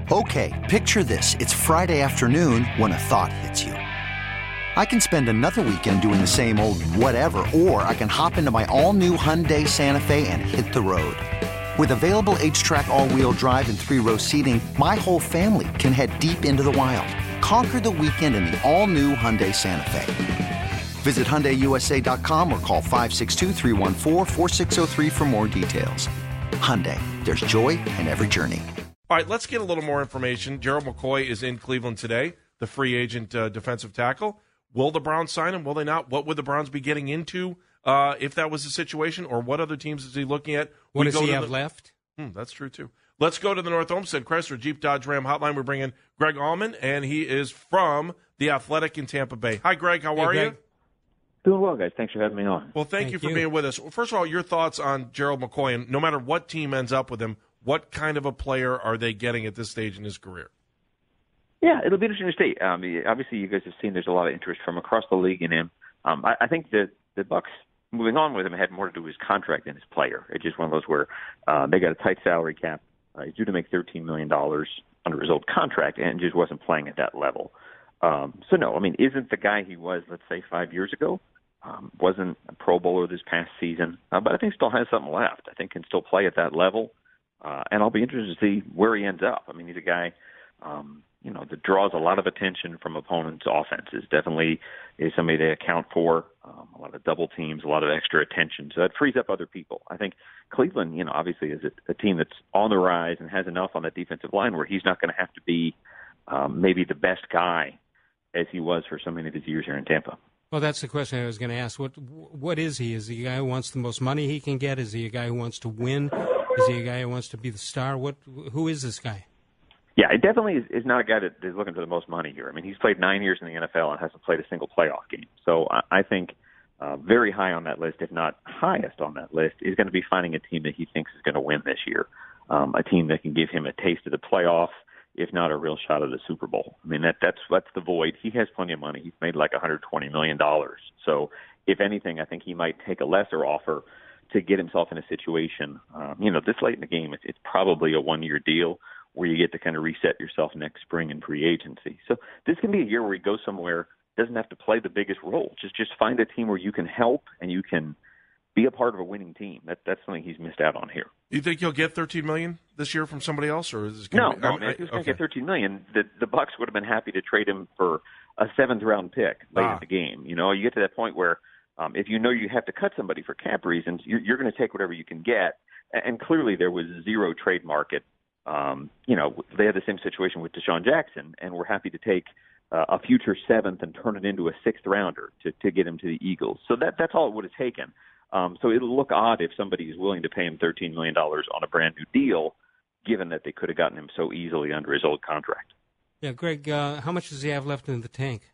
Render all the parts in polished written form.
Okay, picture this. It's Friday afternoon when a thought hits you. I can spend another weekend doing the same old whatever, or I can hop into my all-new Hyundai Santa Fe and hit the road. With available H-Track all-wheel drive and 3-row seating, my whole family can head deep into the wild. Conquer the weekend in the all-new Hyundai Santa Fe. Visit HyundaiUSA.com or call 562-314-4603 for more details. Hyundai, there's joy in every journey. All right, let's get a little more information. Gerald McCoy is in Cleveland today, the free agent defensive tackle. Will the Browns sign him? Will they not? What would the Browns be getting into if that was the situation? Or what other teams is he looking at? What does he have left? That's true, too. Let's go to the North Olmsted Chrysler Jeep Dodge Ram hotline. We're bringing Greg Allman, and he is from The Athletic in Tampa Bay. Hi, Greg. How are you? Doing well, guys. Thanks for having me on. Well, thank you for being with us. Well, first of all, your thoughts on Gerald McCoy, and no matter what team ends up with him, what kind of a player are they getting at this stage in his career? Yeah, it'll be interesting to see. Obviously, you guys have seen there's a lot of interest from across the league in him. I think that the Bucs moving on with him had more to do with his contract than his player. It's just one of those where they got a tight salary cap. He's due to make $13 million under his old contract and just wasn't playing at that level. So, no, I mean, isn't the guy he was, let's say, 5 years ago. Wasn't a Pro Bowler this past season, but I think still has something left. I think can still play at that level. And I'll be interested to see where he ends up. I mean, he's a guy that draws a lot of attention from opponents' offenses. Definitely is somebody they account for. A lot of double teams, a lot of extra attention. So that frees up other people. I think Cleveland, obviously is a team that's on the rise and has enough on the defensive line where he's not going to have to be maybe the best guy as he was for so many of his years here in Tampa. Well, that's the question I was going to ask. What is he? Is he a guy who wants the most money he can get? Is he a guy who wants to win? Is he a guy who wants to be the star? Who is this guy? Yeah, it definitely is not a guy that is looking for the most money here. I mean, he's played 9 years in the NFL and hasn't played a single playoff game. So I think very high on that list, if not highest on that list, is going to be finding a team that he thinks is going to win this year, a team that can give him a taste of the playoffs, if not a real shot at the Super Bowl. I mean, that's the void. He has plenty of money. He's made like $120 million. So if anything, I think he might take a lesser offer to get himself in a situation, this late in the game, it's probably a 1-year deal where you get to kind of reset yourself next spring in free agency. So this can be a year where he goes somewhere, doesn't have to play the biggest role. Just find a team where you can help and you can be a part of a winning team. That's something he's missed out on here. You think he'll get $13 million this year from somebody else, or is this No, if he was going to get $13 million, the Bucs would have been happy to trade him for a 7th-round pick late in the game. You get to that point where if you have to cut somebody for cap reasons, you're going to take whatever you can get. And clearly there was zero trade market. They had the same situation with Deshaun Jackson, and we're happy to take a future 7th and turn it into a 6th-rounder to get him to the Eagles. So that's all it would have taken. So it'll look odd if somebody is willing to pay him $13 million on a brand-new deal, given that they could have gotten him so easily under his old contract. Yeah, Greg, how much does he have left in the tank?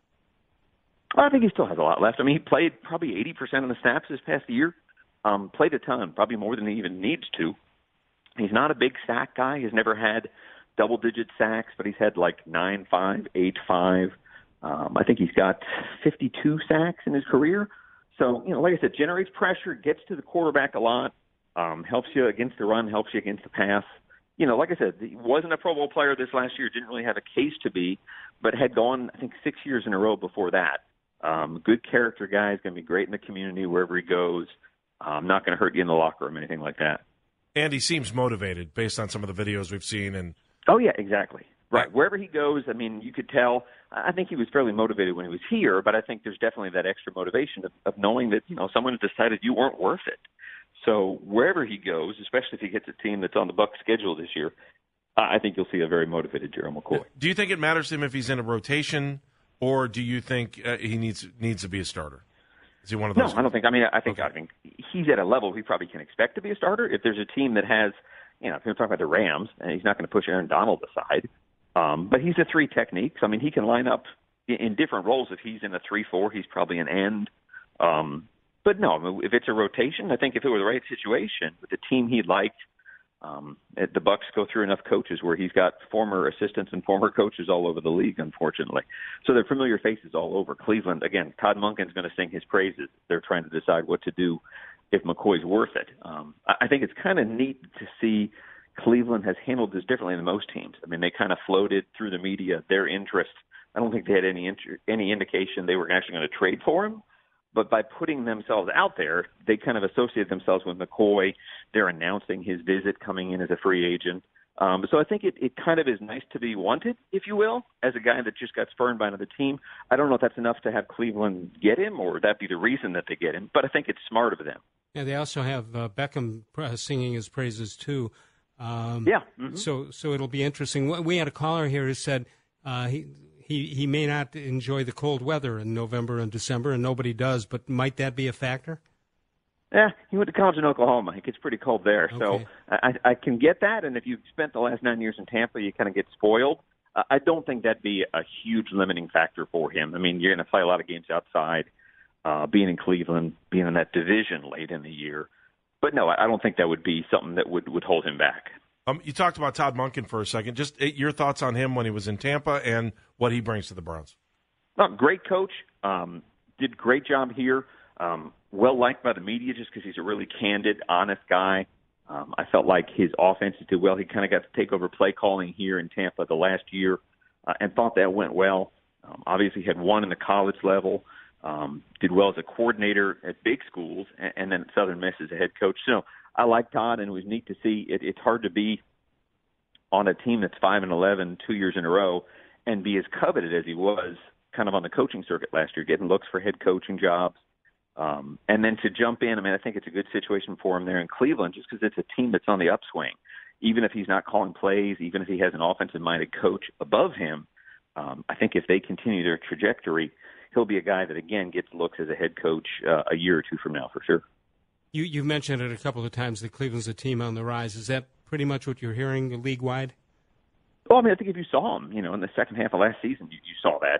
I think he still has a lot left. I mean, he played probably 80% of the snaps this past year. Played a ton, probably more than he even needs to. He's not a big sack guy. He's never had double-digit sacks, but he's had like 9-5, 8-5. I think he's got 52 sacks in his career. So, like I said, generates pressure, gets to the quarterback a lot, helps you against the run, helps you against the pass. Like I said, he wasn't a Pro Bowl player this last year, didn't really have a case to be, but had gone, I think, 6 years in a row before that. Good character guy. He's going to be great in the community wherever he goes. Not going to hurt you in the locker room, anything like that. And he seems motivated based on some of the videos we've seen. And oh, yeah, exactly. Right. Wherever he goes, I mean, you could tell. I think he was fairly motivated when he was here, but I think there's definitely that extra motivation of knowing that, someone has decided you weren't worth it. So wherever he goes, especially if he gets a team that's on the Bucs schedule this year, I think you'll see a very motivated Gerald McCoy. Do you think it matters to him if he's in a rotation, or do you think he needs to be a starter? Is he one of those? No, I don't think. I think he's at a level he probably can expect to be a starter. If there's a team that has, if you're talking about the Rams, and he's not going to push Aaron Donald aside, but he's a 3 technique. So, I mean, he can line up in different roles. If he's in a 3-4, he's probably an end. But no, if it's a rotation, I think if it were the right situation with the team he liked, the Bucs go through enough coaches where he's got former assistants and former coaches all over the league, unfortunately. So they're familiar faces all over. Cleveland, again, Todd Monken's going to sing his praises. They're trying to decide what to do if McCoy's worth it. I think it's kind of neat to see, Cleveland has handled this differently than most teams. I mean, they kind of floated through the media their interest. I don't think they had any indication they were actually going to trade for him. But by putting themselves out there, they kind of associate themselves with McCoy. They're announcing his visit coming in as a free agent. So I think it kind of is nice to be wanted, if you will, as a guy that just got spurned by another team. I don't know if that's enough to have Cleveland get him or that be the reason that they get him, but I think it's smart of them. Yeah, they also have Beckham singing his praises, too. Mm-hmm. So it'll be interesting. We had a caller here who said he may not enjoy the cold weather in November and December, and nobody does, but might that be a factor? Yeah, he went to college in Oklahoma. It gets pretty cold there. Okay. So I can get that, and if you've spent the last 9 years in Tampa, you kind of get spoiled. I don't think that'd be a huge limiting factor for him. I mean, you're going to play a lot of games outside, being in Cleveland, being in that division late in the year. But no, I don't think that would be something that would hold him back. You talked about Todd Monken for a second. Just your thoughts on him when he was in Tampa and what he brings to the Browns. Great coach. Did great job here. Well liked by the media just because he's a really candid, honest guy. I felt like his offense did well. He kind of got to take over play calling here in Tampa the last year and thought that went well. Obviously had won in the college level. Did well as a coordinator at big schools and then at Southern Miss as a head coach. So I like Todd, and it was neat to see. It's hard to be on a team that's 5-11 2 years in a row and be as coveted as he was kind of on the coaching circuit last year, getting looks for head coaching jobs. And then to jump in, I mean, I think it's a good situation for him there in Cleveland just because it's a team that's on the upswing. Even if he's not calling plays, even if he has an offensive-minded coach above him, I think if they continue their trajectory, he'll be a guy that, again, gets looks as a head coach a year or two from now for sure. You've mentioned it a couple of times that Cleveland's a team on the rise. Is that pretty much what you're hearing league-wide? Well, I mean, I think if you saw him, in the second half of last season, you saw that.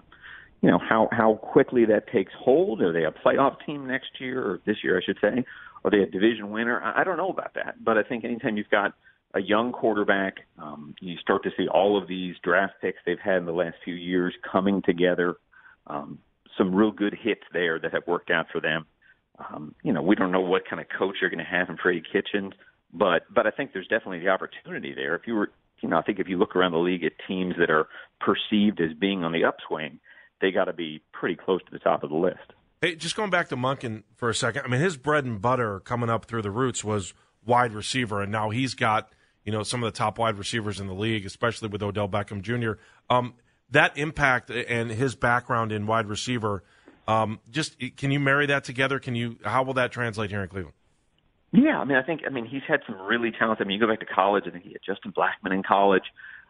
How quickly that takes hold. Are they a playoff team next year, or this year, I should say? Are they a division winner? I don't know about that. But I think anytime you've got a young quarterback, you start to see all of these draft picks they've had in the last few years coming together. Some real good hits there that have worked out for them. We don't know what kind of coach you're going to have in Freddie Kitchens, but I think there's definitely the opportunity there. If you were, I think if you look around the league at teams that are perceived as being on the upswing, they got to be pretty close to the top of the list. Hey, just going back to Monken for a second. I mean, his bread and butter coming up through the roots was wide receiver, and now he's got some of the top wide receivers in the league, especially with Odell Beckham Jr. That impact and his background in wide receiver, can you marry that together? How will that translate here in Cleveland? Yeah, I mean, he's had some really talented. I mean, you go back to college. I think he had Justin Blackmon in college.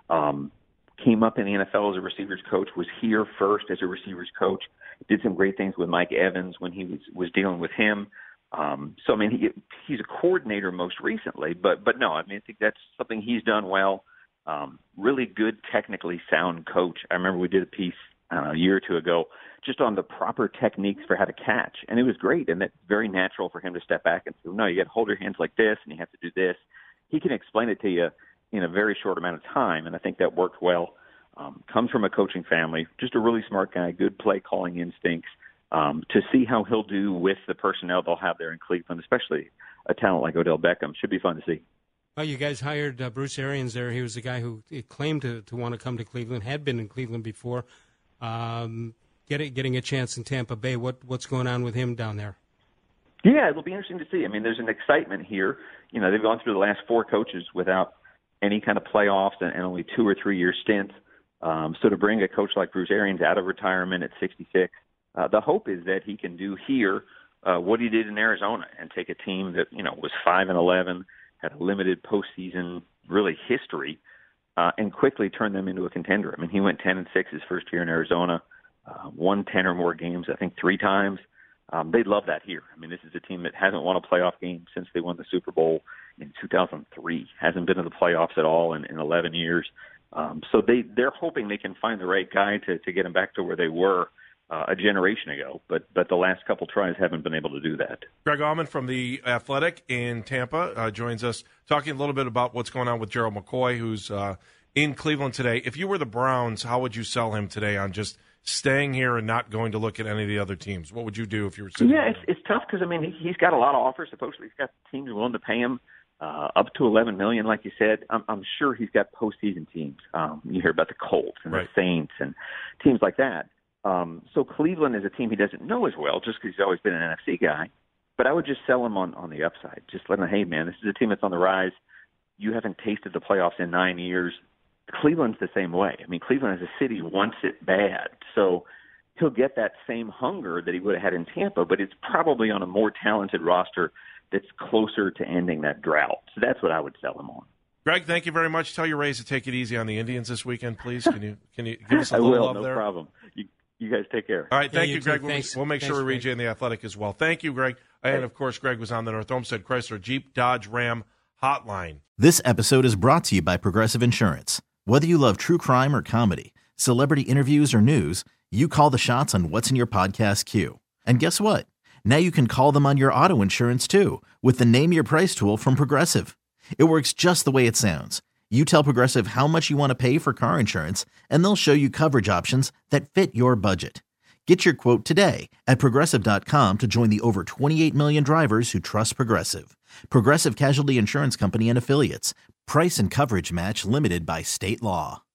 Came up in the NFL as a receivers coach. Was here first as a receivers coach. Did some great things with Mike Evans when he was dealing with him. So I mean, he's a coordinator most recently, but no, I mean, I think that's something he's done well. Really good, technically sound coach. I remember we did a piece a year or two ago just on the proper techniques for how to catch, and it was great. And that's very natural for him to step back and say, "No, you got to hold your hands like this, and you have to do this." He can explain it to you in a very short amount of time, and I think that worked well. Comes from a coaching family, just a really smart guy, good play calling instincts. To see how he'll do with the personnel they'll have there in Cleveland, especially a talent like Odell Beckham, should be fun to see. Well, you guys hired Bruce Arians there. He was the guy who claimed to want to come to Cleveland, had been in Cleveland before. Getting a chance in Tampa Bay. What's going on with him down there? Yeah, it'll be interesting to see. I mean, there's an excitement here. They've gone through the last four coaches without any kind of playoffs and only 2 or 3 year stints. So to bring a coach like Bruce Arians out of retirement at 66, the hope is that he can do here what he did in Arizona and take a team that was 5-11, had a limited postseason really history, and quickly turn them into a contender. I mean, he went 10-6 his first year in Arizona, won 10 or more games, I think 3 times. They'd love that here. I mean, this is a team that hasn't won a playoff game since they won the Super Bowl in 2003. Hasn't been in the playoffs at all in 11 years. So they're hoping they can find the right guy to get them back to where they were a generation ago. But the last couple tries haven't been able to do that. Greg Auman from The Athletic in Tampa joins us, talking a little bit about what's going on with Gerald McCoy, who's in Cleveland today. If you were the Browns, how would you sell him today on just staying here and not going to look at any of the other teams? What would you do if you were sitting there? It's tough because, I mean, he's got a lot of offers. Supposedly he's got teams willing to pay him up to $11 million, like you said. I'm sure he's got postseason teams. You hear about the Colts and right. the Saints and teams like that. So Cleveland is a team he doesn't know as well, just because he's always been an NFC guy. But I would just sell him on the upside. Just let him, hey, man, this is a team that's on the rise. You haven't tasted the playoffs in 9 years. Cleveland's the same way. I mean, Cleveland as a city wants it bad. So he'll get that same hunger that he would have had in Tampa, but it's probably on a more talented roster that's closer to ending that drought. So that's what I would sell him on. Greg, thank you very much. Tell your Rays to take it easy on the Indians this weekend, please. Can you give us a little love there? No problem. You guys take care. All right, thank you, Greg. Thanks. We'll make sure we read you in the Athletic as well. Thank you, Greg. And, of course, Greg was on the North Olmsted Chrysler Jeep Dodge Ram hotline. This episode is brought to you by Progressive Insurance. Whether you love true crime or comedy, celebrity interviews or news, you call the shots on what's in your podcast queue. And guess what? Now you can call them on your auto insurance, too, with the Name Your Price tool from Progressive. It works just the way it sounds. You tell Progressive how much you want to pay for car insurance, and they'll show you coverage options that fit your budget. Get your quote today at Progressive.com to join the over 28 million drivers who trust Progressive. Progressive Casualty Insurance Company and Affiliates. Price and coverage match limited by state law.